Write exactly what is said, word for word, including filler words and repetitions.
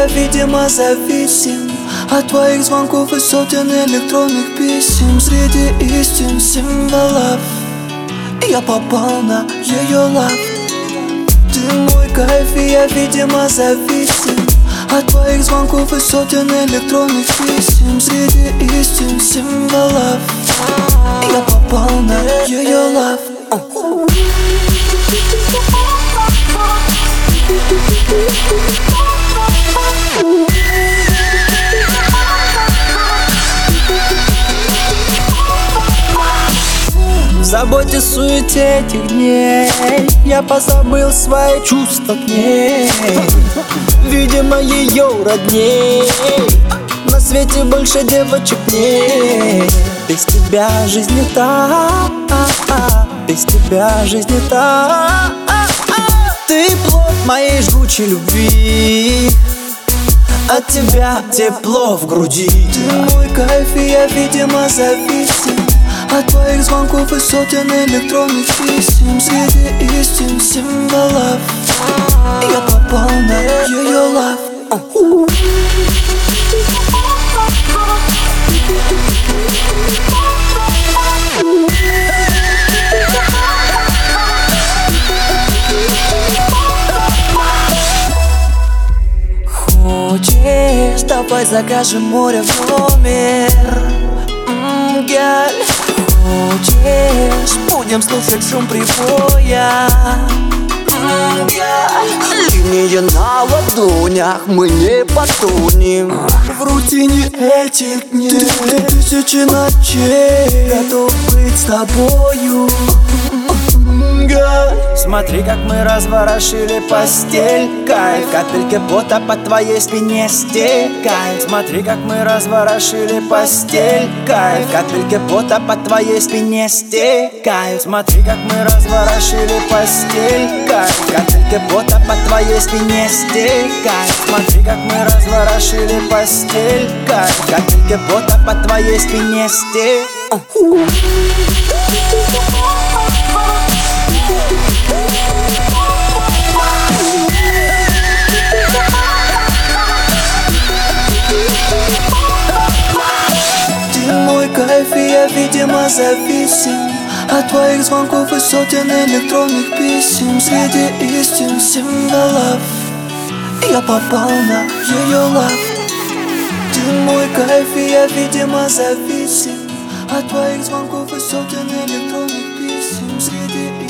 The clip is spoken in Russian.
я, видимо, зависим от твоих звонков и сотен электронных писем. Среди истин символов я попал на ее лав. Ты мой кайф, и я, видимо, зависим от твоих звонков и сотен электронных писем. Среди истин символов я попал на ее лав. В заботе, суете этих дней я позабыл свои чувства к ней. Видимо, ее родней на свете больше девочек нет. Без тебя жизнь не та, без тебя жизнь не та. Ты плод моей жгучей любви, от тебя тепло в груди. Ты мой кайф, и я, видимо, зависим от твоих звонков и сотен электронных писем. Среди истин символов я попал на ее лав. Хочешь, давай закажем море в номер. М-м, girl. Хочешь, будем слушать шум прибоя. М-м, girl. Линии на ладонях, мы не потонем в рутине этих дней. Тысячи ночей готов быть с тобою. Смотри, как мы разворошили постель, кайф. Капельки пота по твоей спине стекает. Смотри, как мы разворошили постель, кайф. Капельки пота по твоей спине стекает. Смотри, как мы разворошили постель, кайф. Капельки пота по твоей спине стекает. Смотри, как мы разворошили постель, кайф. Капельки пота по твоей спине стекает. Ты мой кайф, и я, видимо, зависим от твоих звонков и сотен электронных писем. Среди истин символов я попал на ее лав. Ты мой кайф, и я, видимо, зависим от твоих звонков и сотен электронных писем. Среди